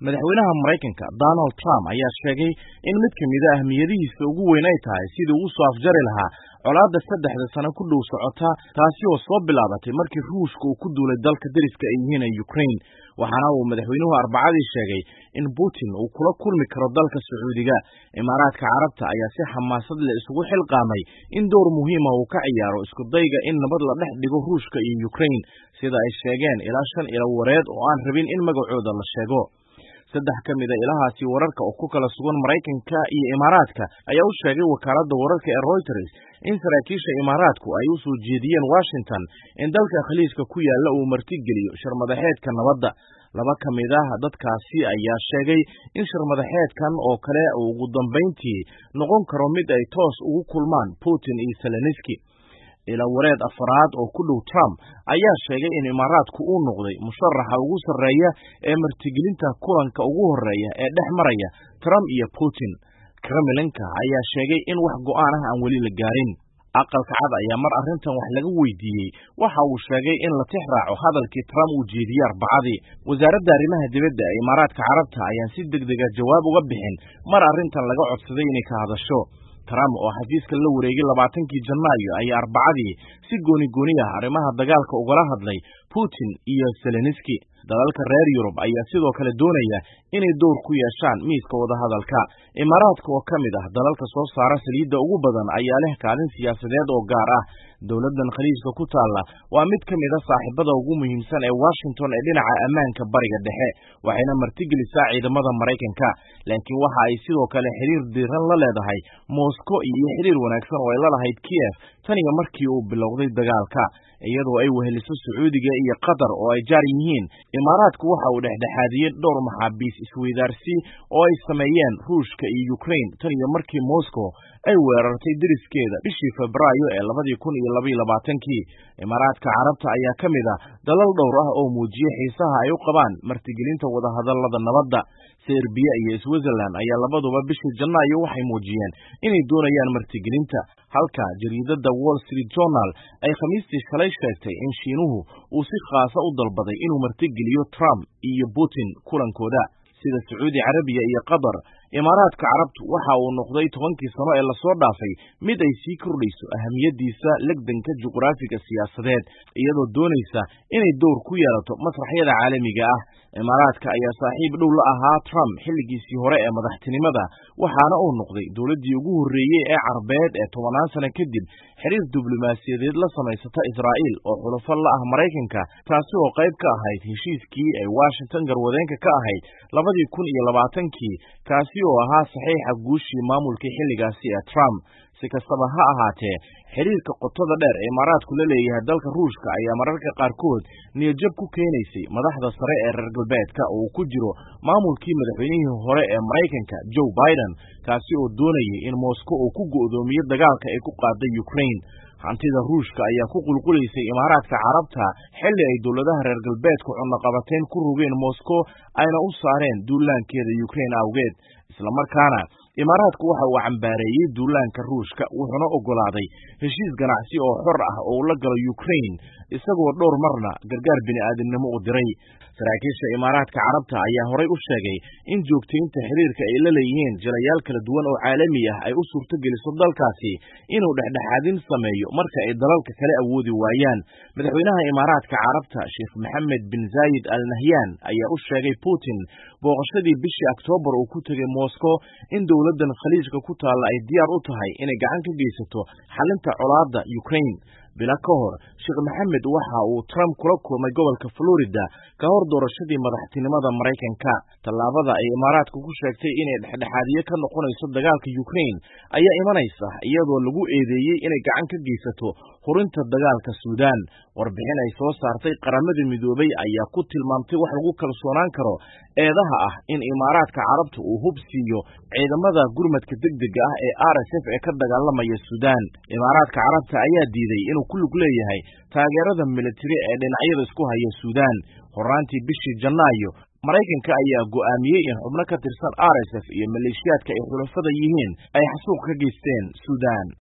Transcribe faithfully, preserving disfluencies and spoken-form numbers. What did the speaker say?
madaxweynaha Mareykanka Donald Trump ayaa sheegay in mid ka mid ah ahmiyadihiisa ugu weyn ay tahay sidii uu soo afjari lahaa colaadda saddexda sano ku dhow socota taasi oo soo bilaabatay markii Ruushka uu ku duulay dalka dariska ay yihiin Ukraine waxaana uu madaxweynuhu Arbacadii sheegay in Putin uu kula kulmi karo dalka Sacuudiga Imaaraadka Carabta ayaa si xamaasad leh isugu xilqaamay in door muhiim ah uu ka ciyaaro isku dayga in nabad la dhex dhigo Ruushka iyo Ukraine sida ay sheegeen ilaa shan ilo wareed oo aan rabin in magacooda la sheego saddex ka mid ah ilahaasi wararka oo ku kala sugan Mareykanka iyo Imaaraadka ayaa u sheegay wakaaladda wararka ee Reuters in saraakiisha Imaaraadku ay u soo jeediyeen Washington in dalka Khaliijka ku yaala uu martigeliyo shirmadaxeedka nabadda laba ka mid ah dadkaasi ayaa sheegay in shirmadaxeedkan oo kale uu ugu dambeyntii noqon karo mid ay toos ugu kulmaan Putin iyo Zelensky ila wareed afraad oo ku dhow Trump ayaa sheegay in Imaaraadku uu noqday musharaxa ugu sarreeya ee martigelinta kulanka ugu horeeya ee dhex maraya Trump iyo Putin Kremlinka ayaa sheegay in wax go'aan ah aan weli la gaarin aqalka cad ayaa mar arrintan wax laga weydiiyey waxa uu sheegay in la tixraaco hadalkii Trump uu jeediyay Arbacadii wasaaradda arrimaha dibadda ee Imaaraadka Carabta ayaan si degdeg ah jawaab uga bixin mar arrintan laga codsaday inay ka hadasho Trump oo xafiiska la wareegay labaatankii Janaayo ayaa Arbacadii si gooni gooni ah arrimaha dagaalka ugala hadlay Putin iyo Zelensky dalalka reer Yurub ayaa sidoo kale doonaya inay door ku yeeshaan miiska wada hadalka Imaaraadka oo kamid ah dalalka soo saara saliidda ugu badan ayaa leh kaalin siyaasadeed oo gaar ah dawladdan Khaliijka ku taala waa mid kamid ah saaxiibada ugu muhiimsan ee Washington ee dhinaca ammaanka bariga dhexe waxayna martigelisaa ciidamada Mareykanka laakiin waxa ay sidoo kale xiriir diiran la leedahay Moscow iyo xiriir wanaagsan oo ay la lahayd Kiev taniga markii uu bilowday dagaalka iyadoo ay weheliso Sacuudiga iyo Qatar oo ay jaar yihiin Imaaraadku waxa uu dhexdhexaadiyay dhowr maxaabiis isweydaarsi oo ay sameeyeen Ruushka iyo Ukraine taniga markii Moscow ay weerartay diriskeeda bishii Febraayo ee laba kun iyo laba iyo labaatan Imaaraadka Carabta ayaa kamid ah dalal dhowr ah oo muujiyay xiisaha ay u qabaan martigelinta wada hadallada nabadda Serbia iyo Switzerland ayaa labaduba bishii Janaayo waxay muujiyeen inay doonayaan martigelinta halka jariidada Wall Street Journal ay Khamiistii shalay sheegtay in Shiinuhu uu si khaas ah u dalbaday inuu martigeliyo Trump iyo Putin kulankooda sida Sacuudi Carabiya iyo Qatar Imaaraadka Carabtu waxa uu noqday tobankii sano ee la soo dhaafay mid ay sii kordhayso ahamiyadiisa legdanka juqraafiga siyaasadeed iyadoo doonaysa inay door ku yeelato masraxyada caalamiga ah Imaaraadka ayaa saaxiib dhow la ahaa Trump xilligiisii hore ee madaxtinimada waxaana uu noqday dawladdii ugu horreeyay ee Carbeed ee tobanaan sano kadib xiriir diblomaasiyadeed la samaysata Israa'iil oo xulafo la ah Mareykanka taasi oo qayb ka ahayd heshiiskii ay Washington garwadeenka ka ahayd laba kun iyo labaatan kaasi oo ahaa saxiixa guushii maamulkii xilligaasi ee Trump si kastaba ha ahaatee xiriirka qotada dheer ee Imaaraadku la leeyahay dalka Ruushka ayaa mararka qaarkood niyad-jab ku keenaysay madaxda sare ee reer galbeedka oo ku jiro maamulkii madaxweynihii hore ee Mareykanka Joe Biden kaasi oo doonayay in Moscow uu ku go'doomiyo dagaalka ay ku qaaday Ukraine hantida Ruushka ayaa ku qulqulaysay Imaaraadka Carabta xilli ay dawladaha reer galbeedku cunaqabateen ku rogeen Moscow ayna u saareen duulaankeeda Ukraine awgeed isla markaana Imaaraadku waxa uu cambaareeyay duulaanka Ruushka wuxuuna ogolaaday heshiis ganacsi oo xor ah oo la galo Ukraine isagoo dhowr marna gargaar bini'aadanimo u diray saraakiisha Imaaraadka Carabta ayaa horay u sheegay in joogteynta xiriirka ay la leeyihiin jilayaal kala duwan oo caalami ah ay u suurtageliso dalkaasi inuu dhexdhexaadin sameeyo marka ay dalalka kale awoodi waayaan madaxweynaha Imaaraadka Carabta Sheikh Mohammed bin Zayed Al Nahyan ayaa u sheegay Putin booqashadii bishii Oktoobar uu ku tagay Moscow in dawladdan Khaliijka ku taala ay diyaar u tahay inay gacan ka geysato xalinta colaadda Ukraine bila ka hor Sheikh Mohammed waxa uu Trump kula kulmay gobolka Florida ka hor doorashadii madaxtinimada Mareykanka tallaabada ay Imaaraadku ku sheegtay inay dhexdhexaadiye ka noqonayso dagaalka Ukraine ayaa imanaysa iyadoo lagu eedeeyay inay gacan ka geysato hurinta dagaalka Suudaan warbixin ay soo saartay qaramada midoobay ayaa ku tilmaamtay wax lagu kalsoonaan karo eedaha ah in Imaaraadka Carabtu uu hub siiyo ciidamada gurmadka degdega ah ee R S F ee ka dagaalamaya Suudaan Imaaraadka Carabta ayaa diiday inuu ku lug leeyahay taageerada militari ee dhinacyada isku haya Suudaan horaantii bishii Janaayo Mareykanka ayaa go'aamiyay in xubno ka tirsan R S F iyo maleeshiyaadka ay xulafada yihiin ay xasuuq ka geysteen Suudaan